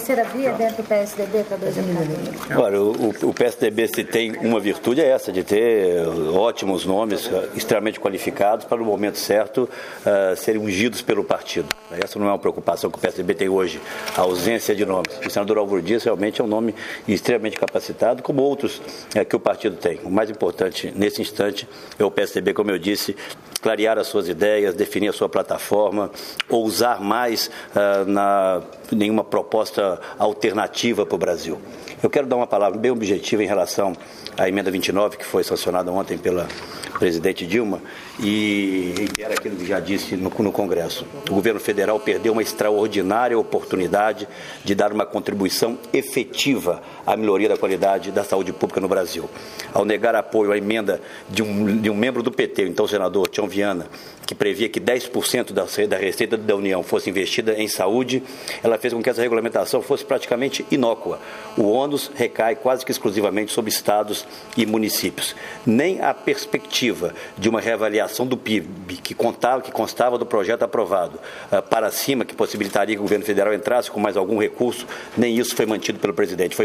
terceira via dentro do PSDB para 2014? Olha, o PSDB, se tem uma virtude, é essa, de ter ótimos nomes, extremamente qualificados, para no momento certo serem ungidos pelo partido. Essa não é uma preocupação que o PSDB tem hoje, a ausência de nomes. O senador Álvaro Dias realmente é um nome extremamente capacitado, como outros que o partido tem. O mais importante nesse instante é o PSDB, como eu disse, clarear as suas ideias, definir a sua plataforma, ousar mais nenhuma proposta alternativa para o Brasil. Eu quero dar uma palavra bem objetiva em relação à emenda 29, que foi sancionada ontem pela presidente Dilma, e era aquilo que já disse no Congresso. O governo federal perdeu uma extraordinária oportunidade de dar uma contribuição efetiva à melhoria da qualidade da saúde pública no Brasil. Ao negar apoio à emenda de um membro do PT, então o senador Tião Viana, que previa que 10% da receita da União fosse investida em saúde, ela fez com que essa regulamentação fosse praticamente inócua. O ônus recai quase que exclusivamente sobre estados e municípios. Nem a perspectiva de uma reavaliação do PIB, que constava do projeto aprovado, para cima, que possibilitaria que o governo federal entrasse com mais algum recurso, nem isso foi mantido pela presidente,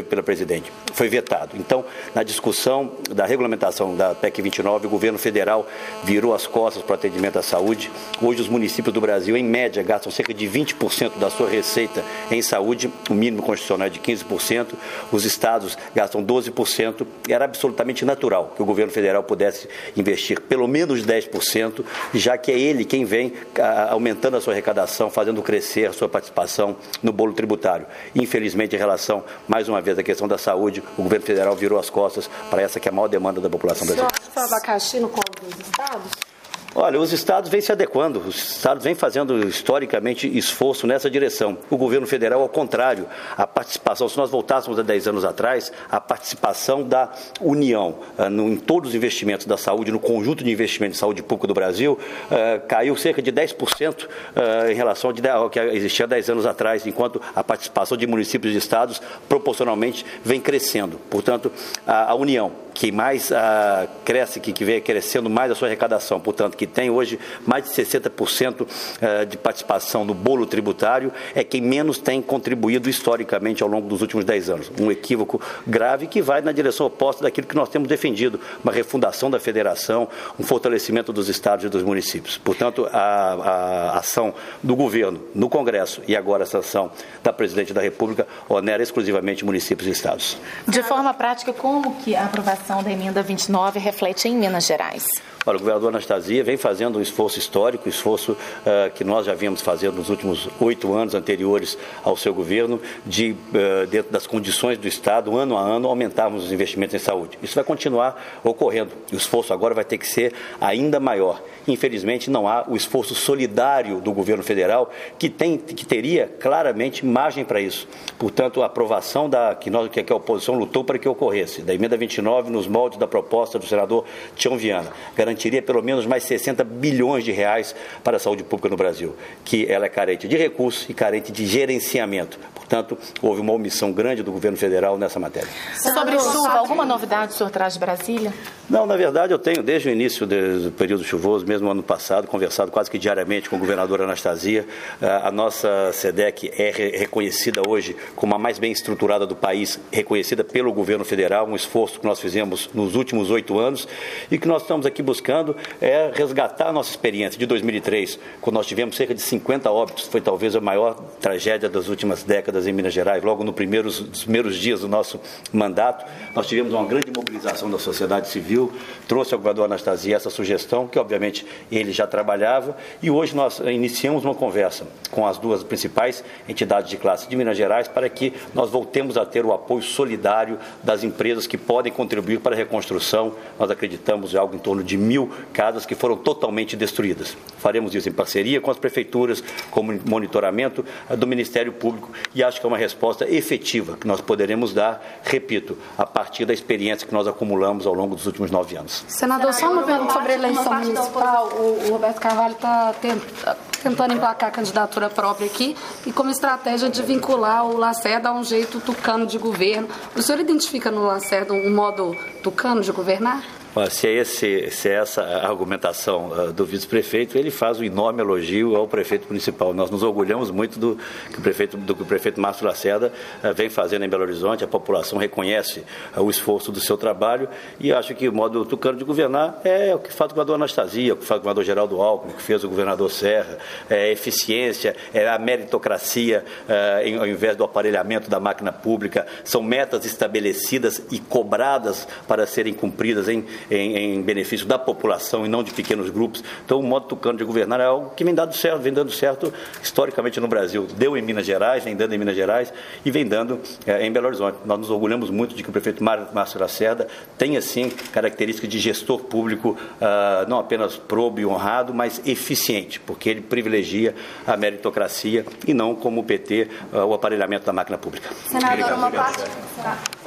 foi vetado. Então, na discussão da regulamentação da PEC 29, o governo federal virou as costas para o atendimento à saúde. Hoje os municípios do Brasil, em média, gastam cerca de 20% da sua receita em saúde, o mínimo constitucional é de 15%, os estados gastam 12%, era absolutamente natural que o governo federal pudesse investir pelo menos 10%, já que é ele quem vem aumentando a sua arrecadação, fazendo crescer a sua participação no bolo tributário. Infelizmente, em relação, mais uma vez, à questão da saúde, o governo federal virou as costas para essa que é a maior demanda da população brasileira. O senhor acha que o abacaxi no colo dos estados? Olha, os estados vêm se adequando, os estados vêm fazendo historicamente esforço nessa direção. O governo federal, ao contrário, a participação, se nós voltássemos a 10 anos atrás, a participação da União em todos os investimentos da saúde, no conjunto de investimentos de saúde pública do Brasil, caiu cerca de 10% em relação ao que existia 10 anos atrás, enquanto a participação de municípios e estados proporcionalmente vem crescendo. Portanto, a União, que mais cresce, que vem crescendo mais a sua arrecadação, portanto, que tem hoje mais de 60% de participação no bolo tributário, é quem menos tem contribuído historicamente ao longo dos últimos 10 anos. Um equívoco grave que vai na direção oposta daquilo que nós temos defendido, uma refundação da federação, um fortalecimento dos estados e dos municípios. Portanto, a ação do governo no Congresso e agora essa ação da Presidente da República onera exclusivamente municípios e estados. De forma prática, como que a aprovação da emenda 29 reflete em Minas Gerais? Olha, o governador Anastasia vem fazendo um esforço histórico, esforço que nós já vínhamos fazendo nos últimos 8 anos anteriores ao seu governo, de, dentro das condições do Estado, ano a ano, aumentarmos os investimentos em saúde. Isso vai continuar ocorrendo. O esforço agora vai ter que ser ainda maior. Infelizmente, não há o esforço solidário do governo federal, que teria claramente margem para isso. Portanto, a aprovação que a oposição lutou para que ocorresse, da emenda 29, nos moldes da proposta do senador Tião Viana, garantiria pelo menos mais 60 bilhões de reais para a saúde pública no Brasil, que ela é carente de recursos e carente de gerenciamento. Portanto, houve uma omissão grande do governo federal nessa matéria. Sobre chuva, alguma novidade o senhor traz de Brasília? Não, na verdade eu tenho, desde o início do período chuvoso, mesmo ano passado, conversado quase que diariamente com o governador Anastasia. A nossa SEDEC é reconhecida hoje como a mais bem estruturada do país, reconhecida pelo governo federal, um esforço que nós fizemos nos últimos 8 anos e que nós estamos aqui buscando é resgatar a nossa experiência de 2003, quando nós tivemos cerca de 50 óbitos, foi talvez a maior tragédia das últimas décadas em Minas Gerais, logo nos primeiros dias do nosso mandato. Nós tivemos uma grande mobilização da sociedade civil, trouxe ao governador Anastasia essa sugestão, que obviamente ele já trabalhava, e hoje nós iniciamos uma conversa com as duas principais entidades de classe de Minas Gerais para que nós voltemos a ter o apoio solidário das empresas que podem contribuir para a reconstrução. Nós acreditamos em algo em torno de 1.000 casas que foram totalmente destruídas. Faremos isso em parceria com as prefeituras, com monitoramento do Ministério Público, e acho que é uma resposta efetiva que nós poderemos dar, repito, a partir da experiência que nós acumulamos ao longo dos últimos 9 anos. Senador, só uma pergunta sobre a eleição municipal. O Roberto Carvalho está tentando emplacar a candidatura própria aqui e como estratégia de vincular o Lacerda a um jeito tucano de governo. O senhor identifica no Lacerda um modo tucano de governar? Se é essa a argumentação do vice-prefeito, ele faz um enorme elogio ao prefeito municipal. Nós nos orgulhamos muito do que o prefeito Márcio Lacerda vem fazendo em Belo Horizonte. A população reconhece o esforço do seu trabalho e acho que o modo tucano de governar é o que faz o governador Anastasia, o que faz o governador Geraldo Alckmin, o que fez o governador Serra, é a eficiência, é a meritocracia, ao invés do aparelhamento da máquina pública. São metas estabelecidas e cobradas para serem cumpridas em benefício da população e não de pequenos grupos. Então, o modo tucano de governar é algo que vem dando certo historicamente no Brasil. Deu em Minas Gerais, vem dando em Minas Gerais e vem dando em Belo Horizonte. Nós nos orgulhamos muito de que o prefeito Márcio Lacerda tem, assim, características de gestor público, não apenas probo e honrado, mas eficiente, porque ele privilegia a meritocracia e não, como o PT, o aparelhamento da máquina pública. Senador, uma parte...